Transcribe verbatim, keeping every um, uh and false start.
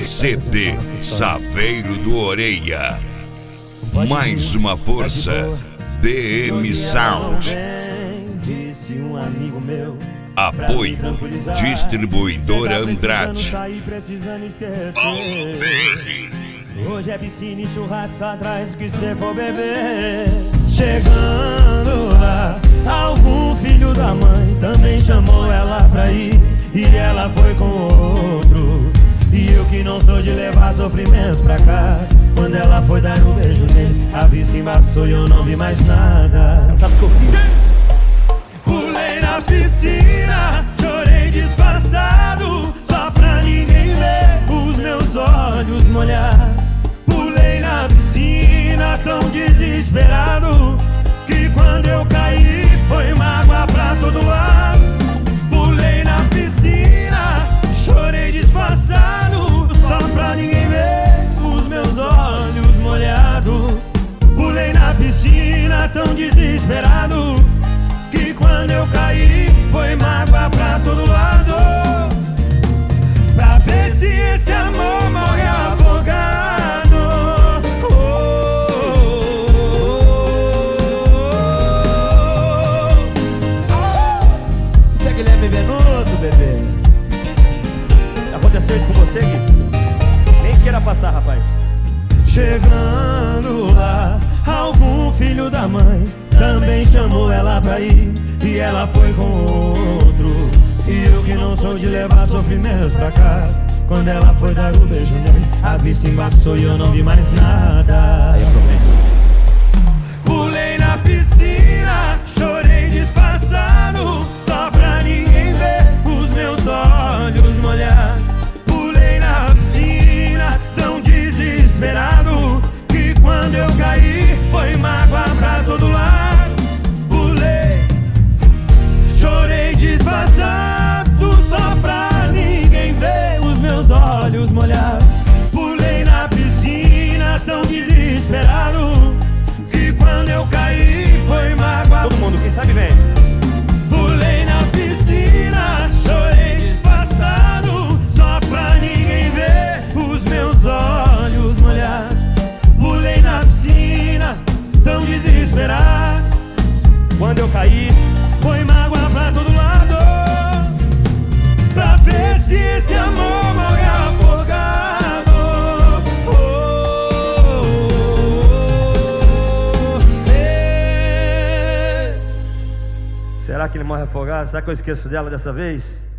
C D Saveiro do Orelha. Mais uma força. D M Sound. Apoio Distribuidora Andrade. Hoje é piscina e churrasco atrás do que cê for beber. Chegando lá, algum filho da mãe também chamou ela pra ir, e ela foi com outro. E eu que não sou de levar sofrimento pra casa, quando ela foi dar um beijo nele, a vista embaçou e eu não vi mais nada. Você não sabe o que eu fiz? Pulei na piscina, chorei disfarçado, só pra ninguém ver os meus olhos molhar. Pulei na piscina tão desesperado, que quando eu caí foi mágoa pra todo lado. Pulei na piscina, chorei disfarçado, só pra ninguém ver os meus olhos molhados. Pulei na piscina tão desesperado, que quando eu caí foi mágoa pra todo lado. Pra ver se esse amor morre afogado. Oh, oh, oh, oh. Isso é Guilherme Venuto, bebê. Aconteceu isso com você, Gui? Nem queira passar, rapaz. Chegando lá, algum filho da mãe também chamou ela pra ir, e ela foi com outro. E eu que não sou de levar sofrimento pra casa, quando ela foi dar o beijo nele, a vista embaçou e eu não vi mais nada. Aí é problema. Pulei na piscina, chorei disfarçado, só pra ninguém ver os meus olhos molhados. Pulei na piscina tão desesperado, que quando eu caí foi mágoa pra todo lado. Pulei, chorei disfarçado, só pra ninguém ver os meus olhos molhados. Pulei na piscina tão desesperado, que quando eu caí foi mágoa. Todo mundo, quem sabe vem. Pulei na piscina, chorei disfarçado, só pra ninguém ver os meus olhos molhados. Pulei na piscina tão desesperado, quando eu caí foi mágoa pra todo lado. Pra ver se esse amor morre afogado. Oh, oh, oh, eh. Será que ele morre afogado? Será que eu esqueço dela dessa vez?